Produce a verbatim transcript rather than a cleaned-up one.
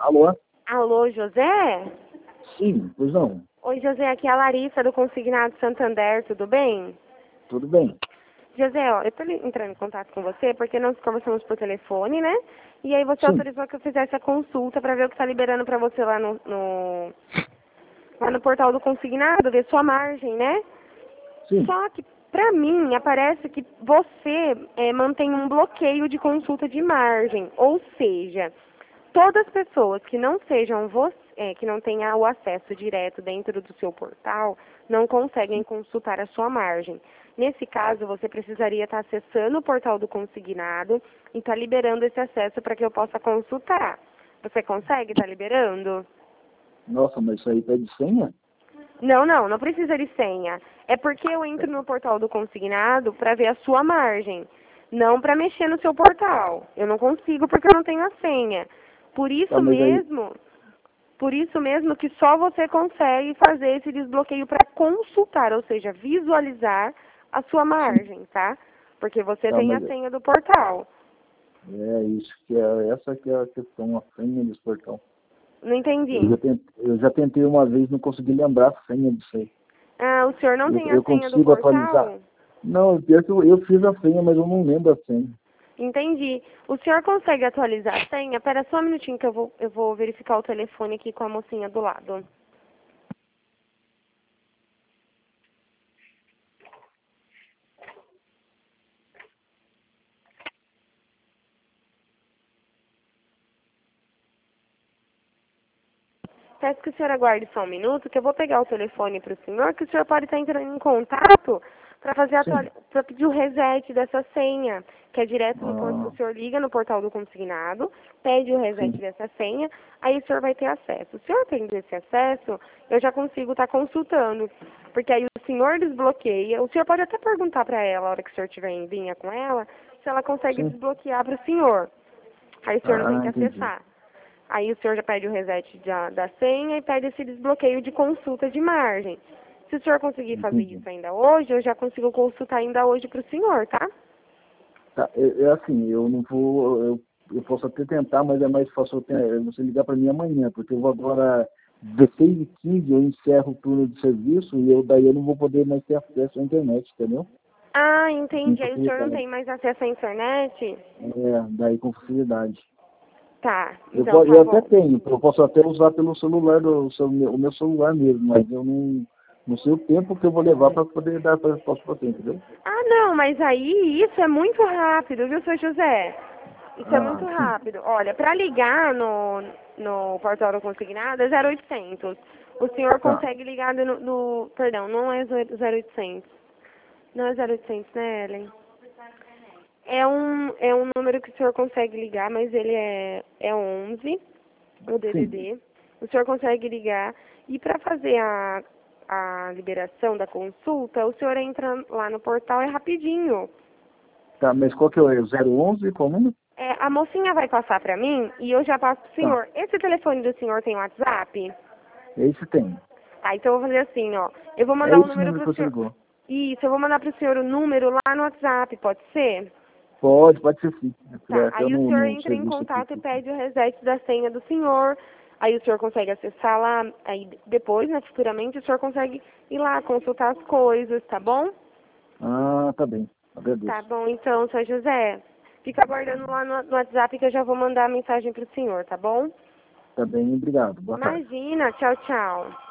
Alô? Alô, José? Sim, pois não. Oi, José, aqui é a Larissa do Consignado Santander, tudo bem? Tudo bem. José, ó, eu tô li- entrando em contato com você porque nós conversamos por telefone, né? E aí você Sim. autorizou que eu fizesse a consulta para ver o que tá liberando para você lá no, no lá no portal do Consignado, ver sua margem, né? Sim. Só que pra mim aparece que você é, mantém um bloqueio de consulta de margem, ou seja, todas as pessoas que não sejam você, é, que não tenham o acesso direto dentro do seu portal, não conseguem consultar a sua margem. Nesse caso, você precisaria estar acessando o portal do consignado e estar liberando esse acesso para que eu possa consultar. Você consegue estar liberando? Nossa, mas isso aí pede senha? Não, não, não precisa de senha. É porque eu entro no portal do consignado para ver a sua margem, não para mexer no seu portal. Eu não consigo porque eu não tenho a senha. Por Tá, isso mas aí... mesmo, por isso mesmo que só você consegue fazer esse desbloqueio para consultar, ou seja, visualizar a sua Sim. margem, tá? Porque você Tá, tem a mas senha do portal. é isso que é... Essa que é a questão, a senha desse portal. Não Eu entendi. já tentei, eu já tentei uma vez, não consegui lembrar a senha disso aí. Ah, o senhor não Eu, tem a eu senha do consigo atualizar? portal? Não, pior que eu, eu fiz a senha, mas eu não lembro a senha. Entendi. O senhor consegue atualizar a senha? Espera só um minutinho que eu vou, eu vou verificar o telefone aqui com a mocinha do lado. Peço que o senhor aguarde só um minuto, que eu vou pegar o telefone para o senhor, que o senhor pode estar entrando em contato para fazer Sim. para pedir o reset dessa senha, que é direto no portal. O Ah, senhor liga no portal do consignado, pede o reset sim. dessa senha, aí o senhor vai ter acesso. O senhor tendo esse acesso, eu já consigo estar consultando, porque aí o senhor desbloqueia. O senhor pode até perguntar para ela, a hora que o senhor estiver em linha com ela, se ela consegue Sim. desbloquear para o senhor. Aí o senhor não tem Ah, que entendi. acessar. Aí o senhor já pede o reset da, da senha e pede esse desbloqueio de consulta de margem. Se o senhor conseguir fazer Entendi. isso ainda hoje, eu já consigo consultar ainda hoje para o senhor, tá? Tá, é, é assim, eu não vou, eu, eu posso até tentar, mas é mais fácil eu ter- é você ligar para mim amanhã, porque eu vou agora, dezesseis e quinze eu encerro o turno de serviço e eu daí eu não vou poder mais ter acesso à internet, entendeu? Ah, Com entendi. Aí o senhor não facilidade. tem mais acesso à internet? É, daí com facilidade. Tá, Eu, então po- tá eu até bom. tenho, eu posso até usar pelo celular, do, seu- o meu celular mesmo, mas eu não, não sei o tempo que eu vou levar para poder dar a resposta para você, entendeu? Ah, não, mas aí isso é muito rápido, viu, seu José? Isso é muito Ah, sim. rápido. Olha, para ligar no, no portal do consignado é zero oitocentos. O senhor Tá. consegue ligar no, no... Perdão, não é zero oitocentos. Não é zero oitocentos, né, Ellen? É um, é um número que o senhor consegue ligar, mas ele é, é onze, o Sim. D D D. O senhor consegue ligar. E para fazer a, a liberação da consulta, o senhor entra lá no portal, é rapidinho. Tá, mas qual que é o zero onze, qual o número? É, a mocinha vai passar para mim e eu já passo pro Tá. senhor. Esse telefone do senhor tem WhatsApp? Esse tem. Tá, então eu vou fazer assim, ó. Eu vou É mandar o esse número número que pro você senhor. ligou. Isso, eu vou mandar pro senhor o número lá no WhatsApp, pode ser? Pode, pode ser sim. É, Tá, até aí o no, senhor no entra em serviço aqui. contato e pede o reset da senha do senhor. Aí o senhor consegue acessar lá, aí depois, né, futuramente, o senhor consegue ir lá consultar as coisas, tá bom? Ah, tá bem. Tá Agradeço. bom, então, seu José. Fica aguardando lá no, no WhatsApp que eu já vou mandar a mensagem pro senhor, tá bom? Tá bem, obrigado. Boa tarde. Imagina, tchau, tchau.